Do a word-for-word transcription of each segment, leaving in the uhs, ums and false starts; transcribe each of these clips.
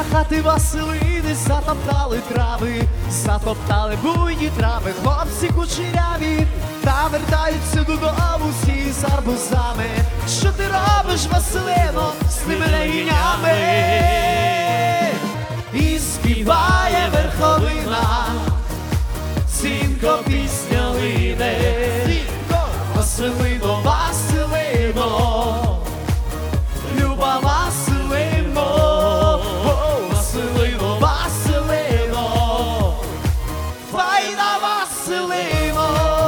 хати Василини затоптали трави, затоптали буйні трави, хлопці кучеряві, та вертаються додому всі з арбузами. Що ти робиш, Василино, з тими регінями? І співає верховина, дзвінко пісня лине. Василино, Василино, люба Василино, Василино, Василино, файна Василино.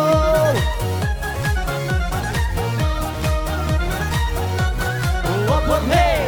Оп-оп-гей!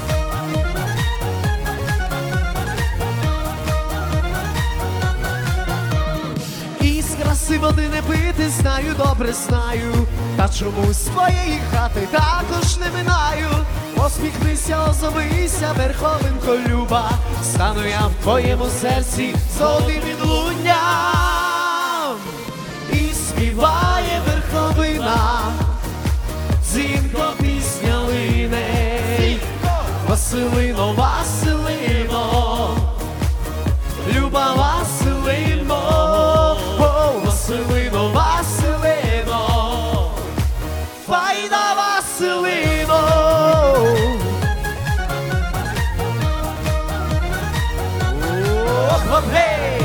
Із краси води не пити, знаю, добре знаю, та чомусь своєї хати також не минаю. Посміхнися, озовися, верховинко люба, стану я в твоєму серці золотим відлунням. І співає верховина, дзвінко пісня лине. Василино, Василино, люба Василино, Василино, Василино, файна Василино. Оп-оп-гей!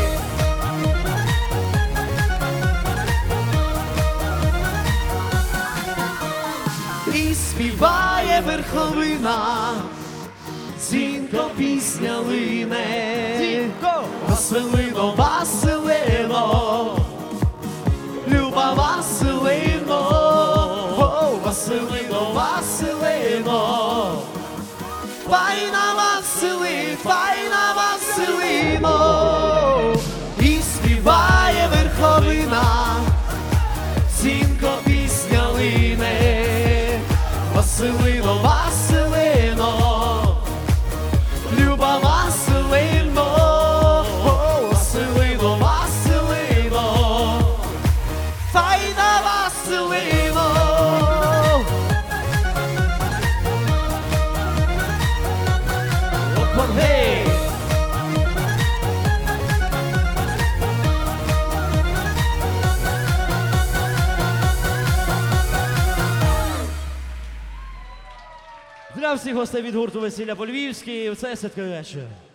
І співає верховина, дзвінко пісня лине. Василино, Василино, люба Василино, Василино, Василино, файна Василино, файна Василино. І співає верховина, дзвінко пісня лине. Василино, Василино, люба Василино, Василино, Василино, файна Василино. Оп-оп-гей! Для всіх гостей від гурту «Весілля по-львівськи» це святковий вечір.